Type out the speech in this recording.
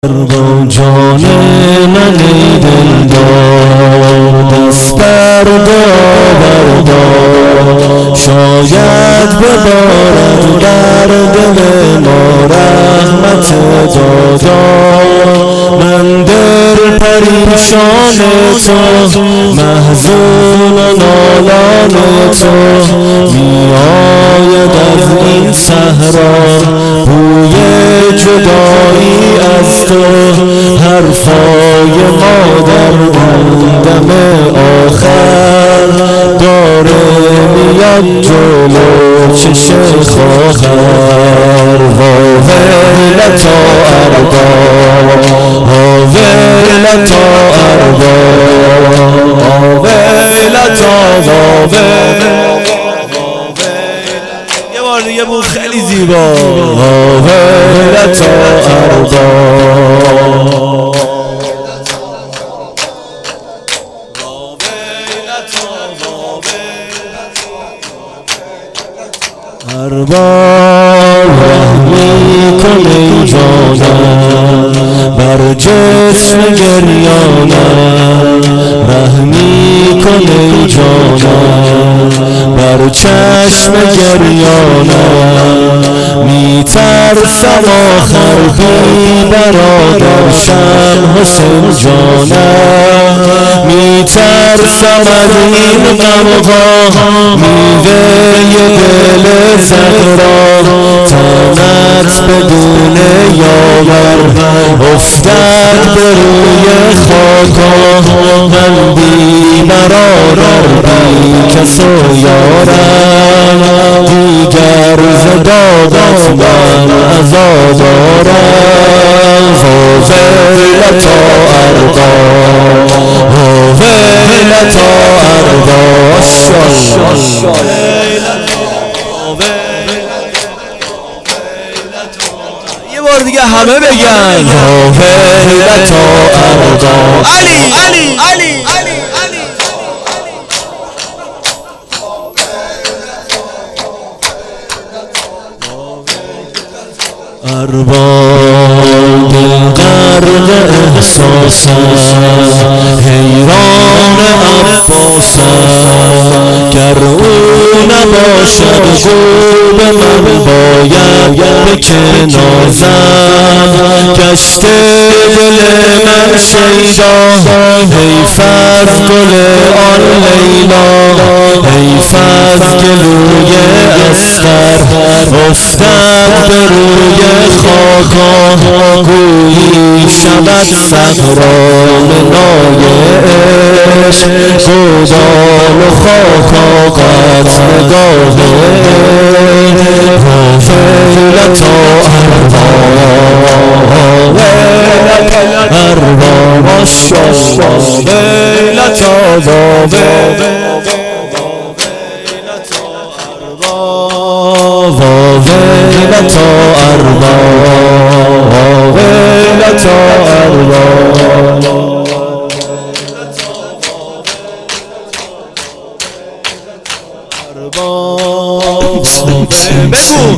با جان من دلدار دست بر بردار شاید ببارد در دل ما رحمت دادا من دل پریشان تو محزون و نالان تو می آید از این صحرا بوی جدایی از تو حرفای مادر اون دم آخر داره میاد جلو چشم خواهر ویلتا اربا ویلتا اربا ویلتا یه بار دیگه بود خیلی زیبا ویلتا اربا ارباب رحمی کن ای جانم بر جسم گریانم رحمی کن ای جانم بر چشم گریانم می ترسم آخر بی برادر شم حسین جانم می ترسم از این غمها میوه دل زهرا تنت بدون یاور افتد به روی خاکا من بی مرارم بی کس و یارم دیگر ز دادت من عذاب آرم ویلتا اربا ویلتا اربا یه بار دیگه همه بگن ویلتا اربا علی ارباب غرق احساسم حیران عباسم گر او نباشد گو به من باید به نازم گشته دل من شیدا حیف از گل آن لیلا حیف از گلوی استر افتد به روی خاکا گویی شود صحرا منای عشق گودال و خاکا قد نگاه ویلتا اربا ماشاءالله ویلتا ویلتا اربا ویلتا اربا بگو